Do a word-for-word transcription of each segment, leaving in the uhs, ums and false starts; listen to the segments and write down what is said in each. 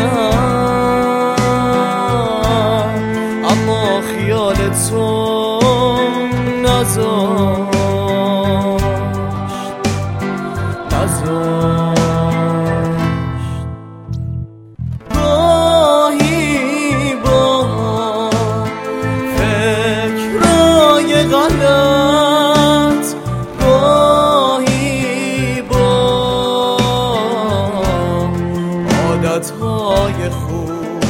کنم، اما خیال تو نذاشت نذاشت. گاهی با فکرای غلط، گاهی با عادتهای خوب،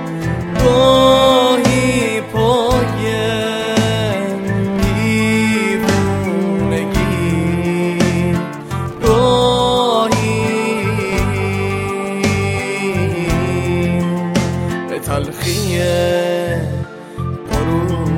گاهی پای دیوونگی، گاهی به تلخی غرور.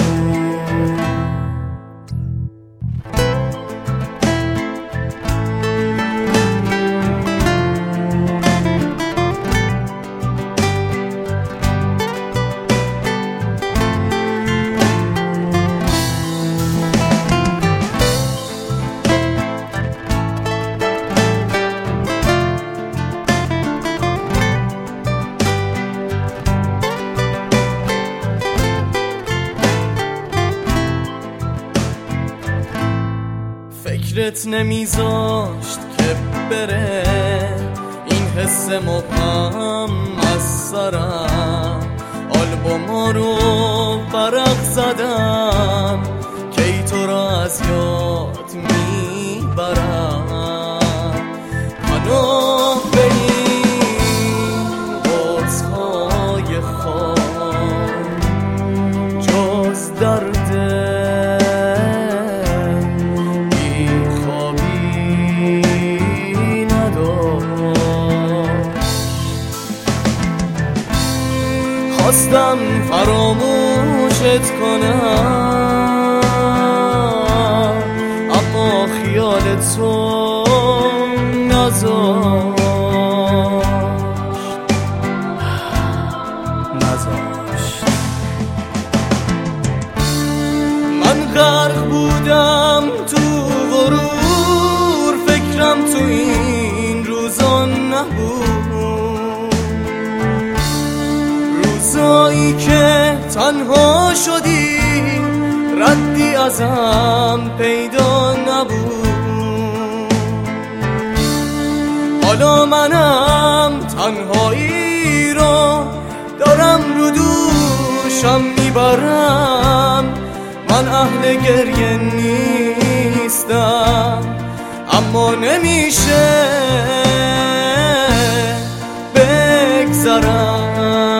فکرت نمیذاشت که بره این حس مبهم از سرم، آلبوما رو برق زدم که ای تو را از یاد میبرم. پناه به این قدس‌های خام جز درد خواستم فراموشت کنم، اما خیال تو نذاشت نذاشت. من غرق بودم تو غرور، فکرم تو این روزا نبود، روزایی که تنها شدی ردی ازم پیدا نبود. حالا منم تنهایی رو دارم رو دوشم میبرم. من اهل گریه نیستم، اما نمیشه بگذرم.